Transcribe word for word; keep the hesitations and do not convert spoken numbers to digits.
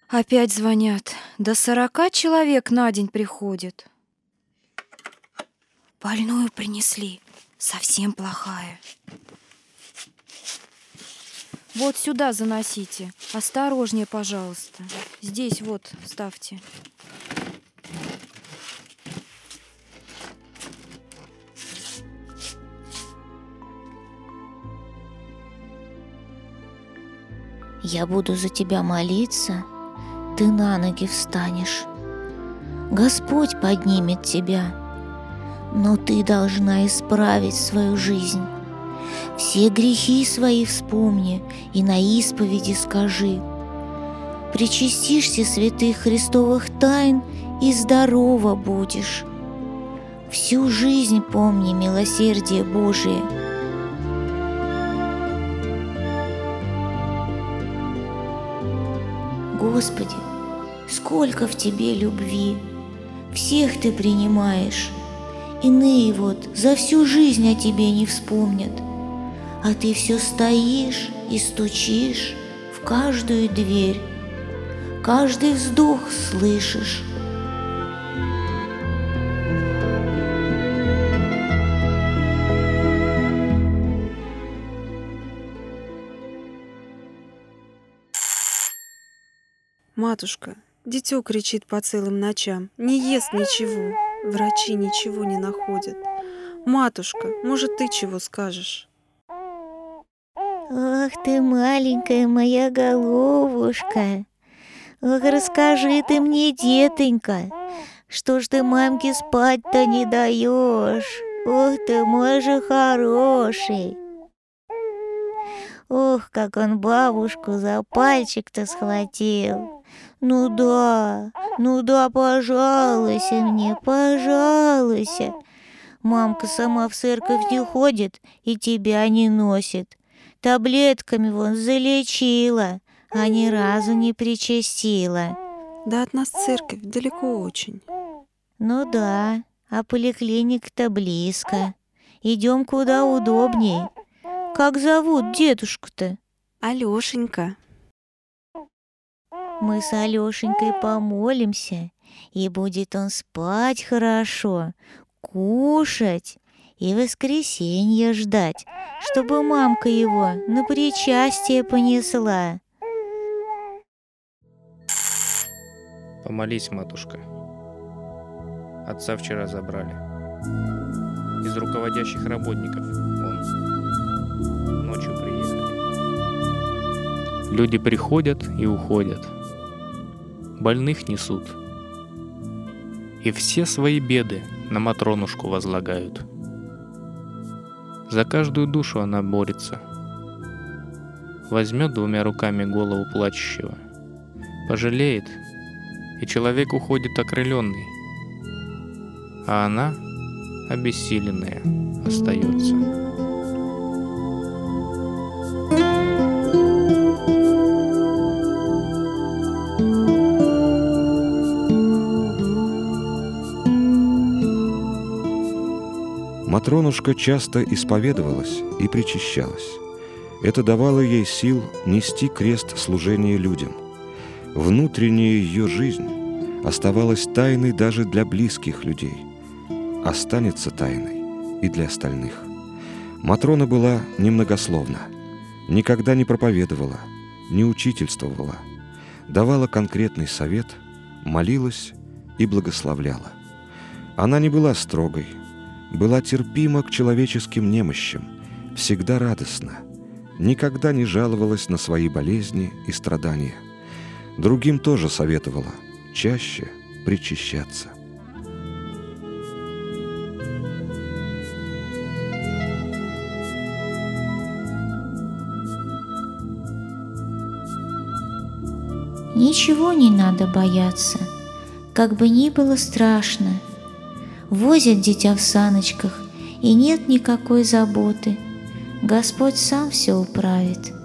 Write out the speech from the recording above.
Опять звонят. До сорока человек на день приходит. Больную принесли. Совсем плохая. Вот сюда заносите. Осторожнее, пожалуйста. Здесь вот ставьте. Я буду за тебя молиться, ты на ноги встанешь. Господь поднимет тебя, но ты должна исправить свою жизнь. Все грехи свои вспомни и на исповеди скажи. Причастишься святых Христовых тайн и здорова будешь. Всю жизнь помни милосердие Божие. Господи, сколько в Тебе любви, всех Ты принимаешь. Иные вот за всю жизнь о Тебе не вспомнят, а Ты все стоишь и стучишь в каждую дверь, каждый вздох слышишь. Матушка, дитё кричит по целым ночам, не ест ничего, врачи ничего не находят. Матушка, может, ты чего скажешь? Ох ты, маленькая моя головушка, ох, расскажи ты мне, детонька, что ж ты мамке спать-то не даешь? Ох ты, мой же хороший. Ох, как он бабушку за пальчик-то схватил. Ну да, ну да, пожалуйся мне, пожалуйся. Мамка сама в церковь не ходит и тебя не носит. Таблетками вон залечила, а ни разу не причастила. Да от нас церковь далеко очень. Ну да, а поликлиника-то близко. Идем куда удобней. Как зовут дедушку-то? Алёшенька. Мы с Алёшенькой помолимся, и будет он спать хорошо, кушать и воскресенье ждать, чтобы мамка его на причастие понесла. Помолись, матушка. Отца вчера забрали. Из руководящих работников он. Ночью приехали. Люди приходят и уходят. Больных несут. И все свои беды на Матронушку возлагают. За каждую душу она борется. Возьмет двумя руками голову плачущего, пожалеет, и человек уходит окрыленный, а она, обессиленная, остается. Матронушка часто исповедовалась и причащалась. Это давало ей сил нести крест служения людям. Внутренняя ее жизнь оставалась тайной даже для близких людей. Останется тайной и для остальных. Матрона была немногословна, никогда не проповедовала, не учительствовала, давала конкретный совет, молилась и благословляла. Она не была строгой, была терпима к человеческим немощам, всегда радостна, никогда не жаловалась на свои болезни и страдания. Другим тоже советовала чаще причащаться. Ничего не надо бояться, как бы ни было страшно. Возят дитя в саночках, и нет никакой заботы. Господь сам все управит.